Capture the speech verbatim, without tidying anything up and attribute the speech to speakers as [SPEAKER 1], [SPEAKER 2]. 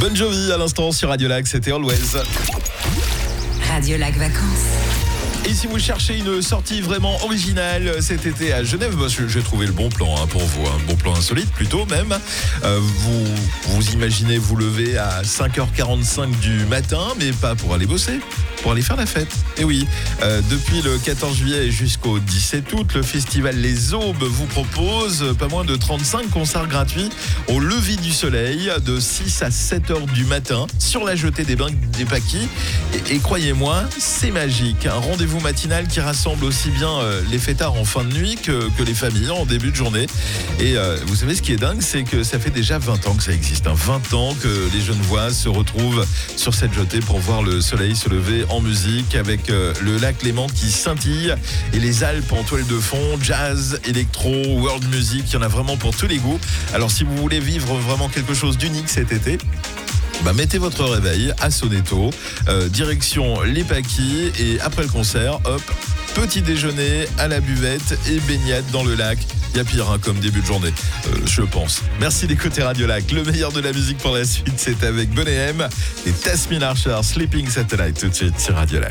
[SPEAKER 1] Bon Jovi à l'instant sur Radio Lac, c'était Always.
[SPEAKER 2] Radio Lac Vacances.
[SPEAKER 1] Et si vous cherchez une sortie vraiment originale cet été à Genève, bah, j'ai trouvé le bon plan hein, pour vous, un bon plan insolite plutôt même. Euh, vous vous imaginez vous lever à cinq heures quarante-cinq du matin, mais pas pour aller bosser, pour aller faire la fête. Et oui, euh, depuis le quatorze juillet jusqu'au dix-sept août, le festival Les Aubes vous propose pas moins de trente-cinq concerts gratuits au lever du soleil de six à sept heures du matin sur la jetée des bains des Paquis. Et, et croyez-moi, c'est magique. Un rendez-vous matinal qui rassemble aussi bien euh, les fêtards en fin de nuit que, que les familles en début de journée. Et euh, vous savez ce qui est dingue, c'est que ça fait déjà vingt ans que ça existe. Hein. vingt ans que les Genevois se retrouvent sur cette jetée pour voir le soleil se lever en musique avec euh, le lac Léman qui scintille et les Alpes en toile de fond, jazz, électro, world music, il y en a vraiment pour tous les goûts. Alors si vous voulez vivre vraiment quelque chose d'unique cet été, Bah, mettez votre réveil à Soneto, euh, direction les Paquis et après le concert, hop, petit déjeuner à la buvette et baignade dans le lac. Il y a pire hein, comme début de journée, euh, je pense. Merci d'écouter Radio Lac. Le meilleur de la musique pour la suite, c'est avec Bonnet M et Tasmin Archer, Sleeping Satellite tout de suite sur Radio Lac.